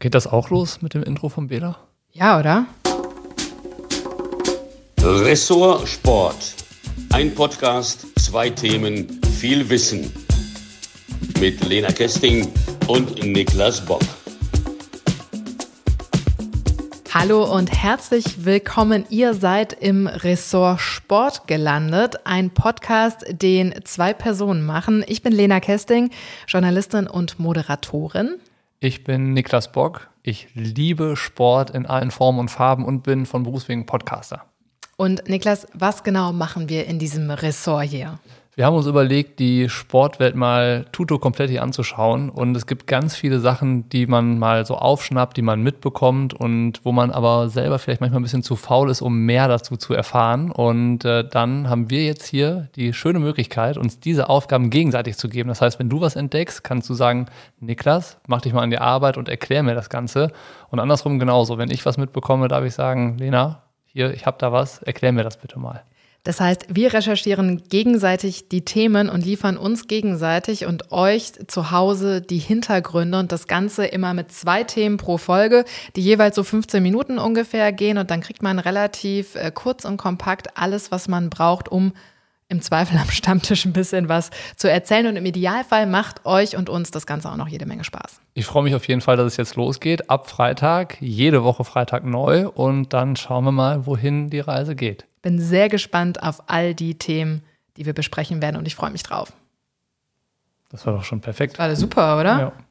Geht das auch los mit dem Intro von Bela? Ja, oder? Ressort Sport. Ein Podcast, 2 Themen, viel Wissen. Mit Lena Kesting und Niklas Bock. Hallo und herzlich willkommen. Ihr seid im Ressort Sport gelandet. Ein Podcast, den 2 Personen machen. Ich bin Lena Kesting, Journalistin und Moderatorin. Ich bin Niklas Bock. Ich liebe Sport in allen Formen und Farben und bin von Berufswegen Podcaster. Und Niklas, was genau machen wir in diesem Ressort hier? Wir haben uns überlegt, die Sportwelt mal tutto completi anzuschauen, und es gibt ganz viele Sachen, die man mal so aufschnappt, die man mitbekommt und wo man aber selber vielleicht manchmal ein bisschen zu faul ist, um mehr dazu zu erfahren. Und dann haben wir jetzt hier die schöne Möglichkeit, uns diese Aufgaben gegenseitig zu geben. Das heißt, wenn du was entdeckst, kannst du sagen, Niklas, mach dich mal an die Arbeit und erklär mir das Ganze. Und andersrum genauso, wenn ich was mitbekomme, darf ich sagen, Lena, hier, ich habe da was, erklär mir das bitte mal. Das heißt, wir recherchieren gegenseitig die Themen und liefern uns gegenseitig und euch zu Hause die Hintergründe, und das Ganze immer mit 2 Themen pro Folge, die jeweils so 15 Minuten ungefähr gehen, und dann kriegt man relativ kurz und kompakt alles, was man braucht, um im Zweifel am Stammtisch ein bisschen was zu erzählen, und im Idealfall macht euch und uns das Ganze auch noch jede Menge Spaß. Ich freue mich auf jeden Fall, dass es jetzt losgeht. Ab Freitag, jede Woche Freitag neu, und dann schauen wir mal, wohin die Reise geht. Bin sehr gespannt auf all die Themen, die wir besprechen werden, und ich freue mich drauf. Das war doch schon perfekt. War super, oder? Ja.